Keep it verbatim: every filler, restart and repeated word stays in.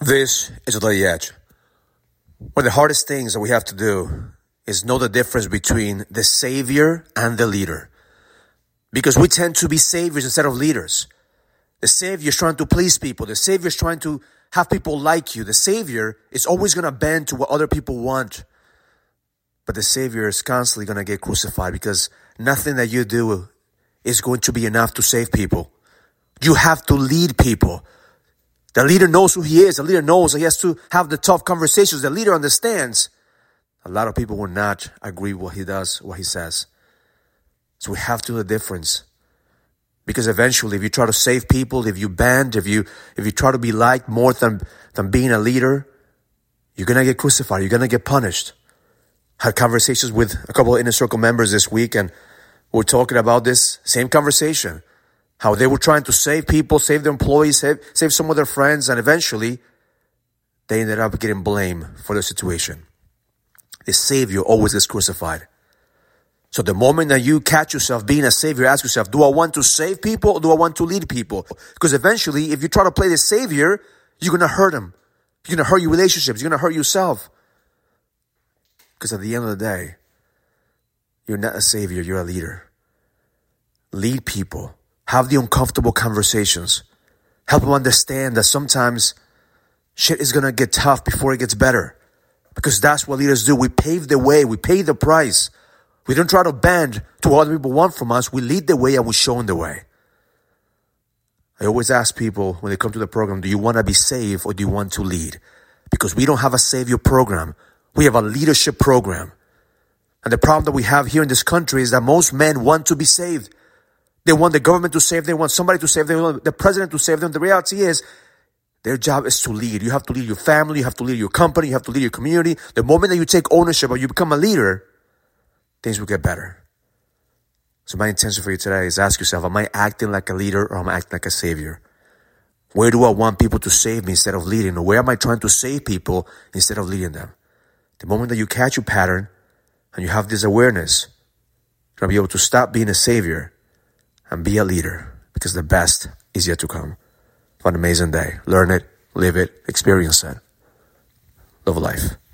This is The Edge. One of the hardest things that we have to do is know the difference between the savior and the leader. Because we tend to be saviors instead of leaders. The savior is trying to please people. The savior is trying to have people like you. The savior is always going to bend to what other people want. But the savior is constantly going to get crucified because nothing that you do is going to be enough to save people. You have to lead people. The leader knows who he is. The leader knows that he has to have the tough conversations. The leader understands. A lot of people will not agree with what he does, what he says. So we have to know the difference. Because eventually, if you try to save people, if you bend, if you if you try to be liked more than, than being a leader, you're going to get crucified. You're going to get punished. I had conversations with a couple of Inner Circle members this week, and we're talking about this same conversation. How they were trying to save people, save their employees, save, save some of their friends, and eventually they ended up getting blamed for the situation. The savior always gets crucified. So the moment that you catch yourself being a savior, ask yourself, do I want to save people or do I want to lead people? Because eventually, if you try to play the savior, you're going to hurt them. You're going to hurt your relationships. You're going to hurt yourself. Because at the end of the day, you're not a savior, you're a leader. Lead people. Have the uncomfortable conversations. Help them understand that sometimes shit is going to get tough before it gets better. Because that's what leaders do. We pave the way. We pay the price. We don't try to bend to what other people want from us. We lead the way and we show them the way. I always ask people when they come to the program, do you want to be saved or do you want to lead? Because we don't have a savior program. We have a leadership program. And the problem that we have here in this country is that most men want to be saved. They want the government to save them. They want somebody to save them. They want the president to save them. The reality is their job is to lead. You have to lead your family. You have to lead your company. You have to lead your community. The moment that you take ownership or you become a leader, things will get better. So my intention for you today is ask yourself, am I acting like a leader or am I acting like a savior? Where do I want people to save me instead of leading? Or where am I trying to save people instead of leading them? The moment that you catch your pattern and you have this awareness, you're going to be able to stop being a savior and be a leader, because the best is yet to come. Have an amazing day. Learn it, live it, experience it. Love life.